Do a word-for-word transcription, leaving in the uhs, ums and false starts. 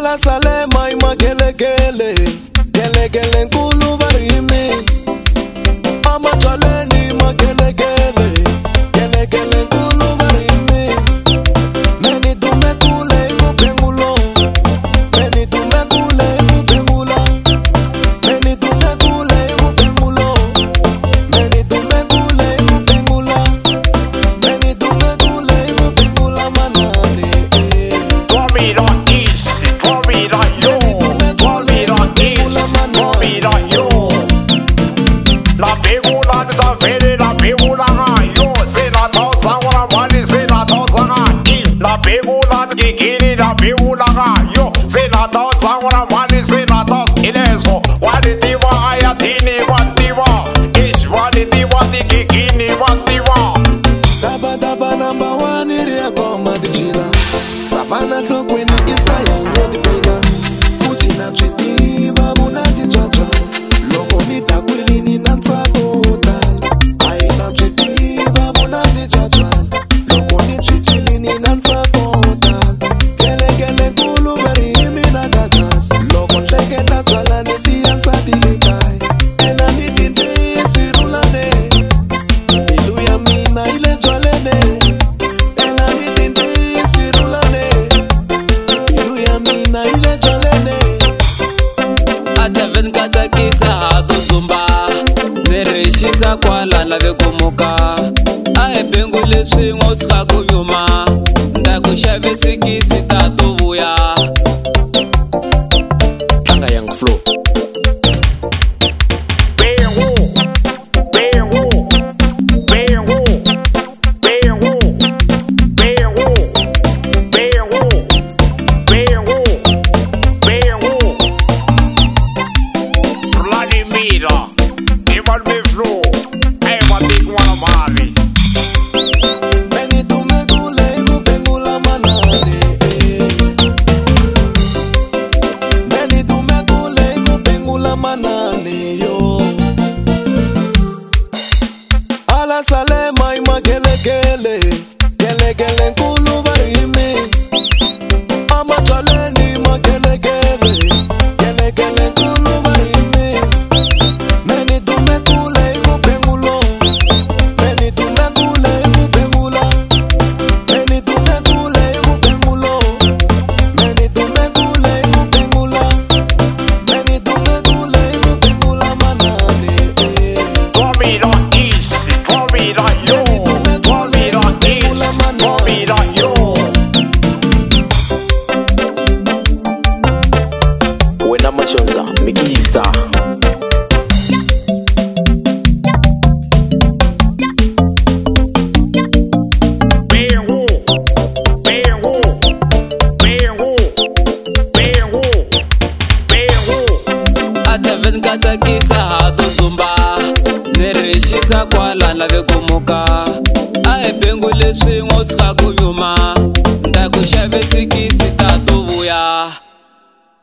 Ala sale mai ma gele gele, gele gele nkulu barimi. Ama chale ni ma gele gele, gele gele nkulu barimi. Meni tume kule kupengulo, meni tume kule kupengula, meni tume kule kupengulo, meni tume kule kupengula, meni tume kule kupengula manani. La pegula de ta vere, la pegula yo, se la tosa la mani, se la tosa la pegula de kikiri, la pegula yo, se la tosa la mani, se la tosa ileso, waditiwa ayatini watiwa, ish waditiwa di kikini watiwa. Daba daba number one area koma dijila, savana tokweni isaya ngodi pega, kutina chitiva munazi chacha, loko mitakwili ni nanfako hotal, aina chitiva munazi chacha, loko ni chichili ni nanfako hotal, gele gele kulu beri imi na tatas, loko teke tatwala nisi ansati likai, ena mitinde sirulane, ilu ya mina ile jwalene, ena mitinde sirulane, ilu ya mina ile jwalene. Ataven katakisa hadu zumba, nereshisa kwa lana vekumuka. Ae bengule swingo ska kuyuma, ndakushabe sikisi tatubuya. Anga Young Flow. Meni tume kule kupengula manani. Meni tume kule kupengula manani yo. Ala sale mai ma gele gele, gele gele nkulu barimi. Ama chale ni ma gele gele, gele gele nkulu barimi. Meni tume kule kupengulo, meni tume kule kupengula, meni tume kule kupengulo, meni tume kule kupengula, meni tume kule kupengula manani. Tormida east, tormida yo, tormida east, tormida yo. Wena mashonza mikisa. Bengu, bengu, bengu, bengu, bengu. Ataven katakisa hadu zumba, nereshisa kwa lana vekumuka. Ae bengule swingo ska kuyuma, ndakushabe sikisi